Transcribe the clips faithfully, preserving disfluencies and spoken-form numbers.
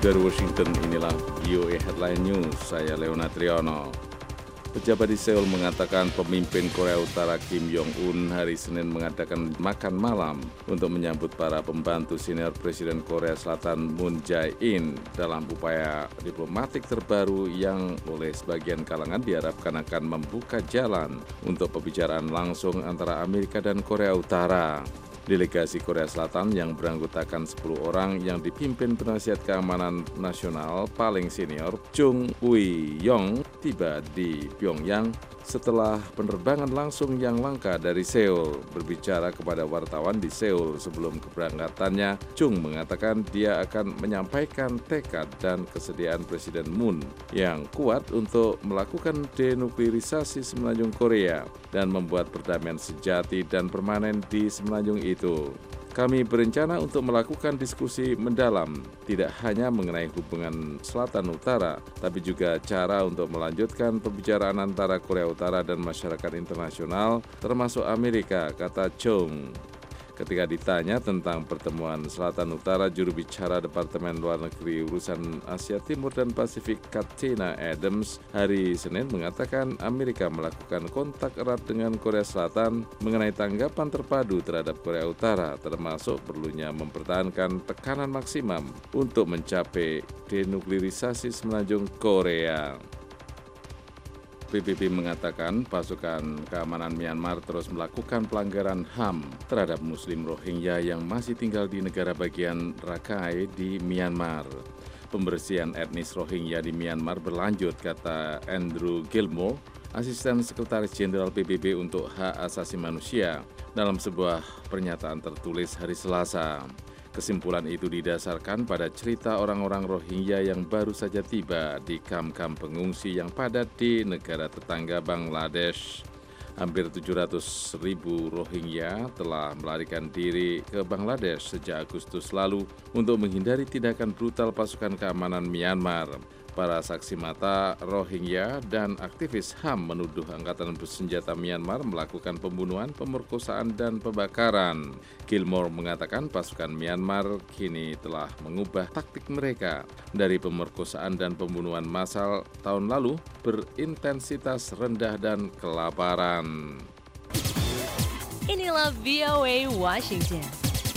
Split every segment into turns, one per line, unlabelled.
Dari Washington, inilah V O A Headline News, saya Leona Triyono. Pejabat di Seoul mengatakan pemimpin Korea Utara Kim Jong-un hari Senin mengadakan makan malam untuk menyambut para pembantu senior Presiden Korea Selatan Moon Jae-in dalam upaya diplomatik terbaru yang oleh sebagian kalangan diharapkan akan membuka jalan untuk pembicaraan langsung antara Amerika dan Korea Utara. Delegasi Korea Selatan yang beranggotakan sepuluh orang yang dipimpin penasihat keamanan nasional paling senior Chung Eui-yong tiba di Pyongyang setelah penerbangan langsung yang langka dari Seoul. Berbicara kepada wartawan di Seoul sebelum keberangkatannya, Chung mengatakan dia akan menyampaikan tekad dan kesediaan Presiden Moon yang kuat untuk melakukan denuklirisasi semenanjung Korea dan membuat perdamaian sejati dan permanen di semenanjung itu. Kami berencana untuk melakukan diskusi mendalam, tidak hanya mengenai hubungan Selatan-Utara, tapi juga cara untuk melanjutkan pembicaraan antara Korea Utara dan masyarakat internasional, termasuk Amerika, kata Chung. Ketika ditanya tentang pertemuan Selatan-Utara, juru bicara Departemen Luar Negeri Urusan Asia Timur dan Pasifik Katina Adams hari Senin mengatakan Amerika melakukan kontak erat dengan Korea Selatan mengenai tanggapan terpadu terhadap Korea Utara, termasuk perlunya mempertahankan tekanan maksimum untuk mencapai denuklirisasi semenanjung Korea. P B B mengatakan pasukan keamanan Myanmar terus melakukan pelanggaran H A M terhadap Muslim Rohingya yang masih tinggal di negara bagian Rakhine di Myanmar. Pembersihan etnis Rohingya di Myanmar berlanjut, kata Andrew Gilmore, Asisten Sekretaris Jenderal P B B untuk Hak Asasi Manusia, dalam sebuah pernyataan tertulis hari Selasa. Kesimpulan itu didasarkan pada cerita orang-orang Rohingya yang baru saja tiba di kamp-kamp pengungsi yang padat di negara tetangga Bangladesh. Hampir tujuh ratus ribu Rohingya telah melarikan diri ke Bangladesh sejak Agustus lalu untuk menghindari tindakan brutal pasukan keamanan Myanmar. Para saksi mata Rohingya dan aktivis H A M menuduh angkatan bersenjata Myanmar melakukan pembunuhan, pemerkosaan, dan pembakaran. Gilmore mengatakan pasukan Myanmar kini telah mengubah taktik mereka dari pemerkosaan dan pembunuhan massal tahun lalu berintensitas rendah dan kelaparan.
Inilah V O A Washington.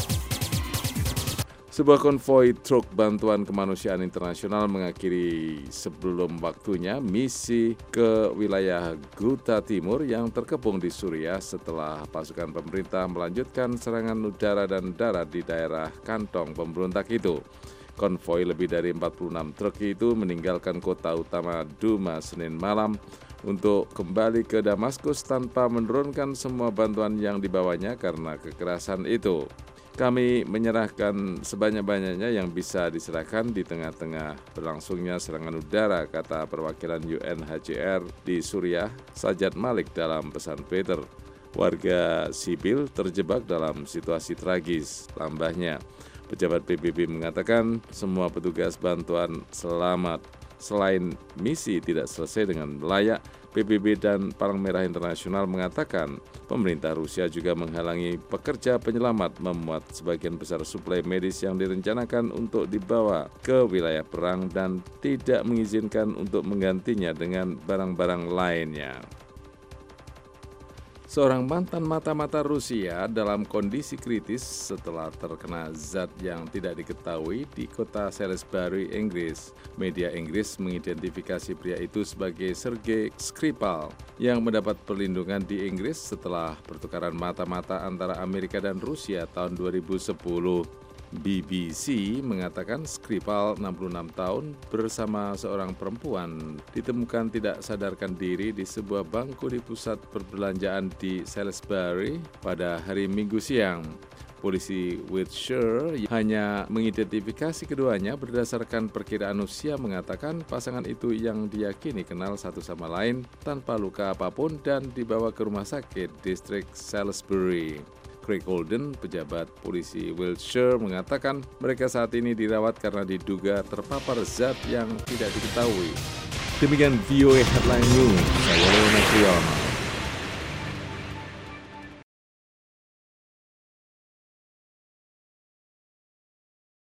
Sebuah konvoi truk bantuan kemanusiaan internasional mengakhiri sebelum waktunya misi ke wilayah Ghouta Timur yang terkepung di Suriah setelah pasukan pemerintah melanjutkan serangan udara dan darat di daerah kantong pemberontak itu. Konvoi lebih dari empat puluh enam truk itu meninggalkan kota utama Duma Senin malam untuk kembali ke Damaskus tanpa menurunkan semua bantuan yang dibawanya karena kekerasan itu. Kami menyerahkan sebanyak-banyaknya yang bisa diserahkan di tengah-tengah berlangsungnya serangan udara, kata perwakilan U N H C R di Suriah, Sajat Malik dalam pesan Twitter. Warga sipil terjebak dalam situasi tragis, tambahnya. Pejabat P B B mengatakan semua petugas bantuan selamat. Selain misi tidak selesai dengan layak, P B B dan Palang Merah Internasional mengatakan pemerintah Rusia juga menghalangi pekerja penyelamat memuat sebagian besar suplai medis yang direncanakan untuk dibawa ke wilayah perang dan tidak mengizinkan untuk menggantinya dengan barang-barang lainnya. Seorang mantan mata-mata Rusia dalam kondisi kritis setelah terkena zat yang tidak diketahui di kota Salisbury, Inggris. Media Inggris mengidentifikasi pria itu sebagai Sergei Skripal yang mendapat perlindungan di Inggris setelah pertukaran mata-mata antara Amerika dan Rusia tahun dua ribu sepuluh. B B C mengatakan Skripal, enam puluh enam tahun, bersama seorang perempuan ditemukan tidak sadarkan diri di sebuah bangku di pusat perbelanjaan di Salisbury pada hari Minggu siang. Polisi Wiltshire hanya mengidentifikasi keduanya berdasarkan perkiraan usia, mengatakan pasangan itu yang diyakini kenal satu sama lain tanpa luka apapun dan dibawa ke rumah sakit distrik Salisbury. Craig Holden, pejabat polisi Wiltshire, mengatakan mereka saat ini dirawat karena diduga terpapar zat yang tidak diketahui. Demikian V O A Headline News, saya Leona Triyono.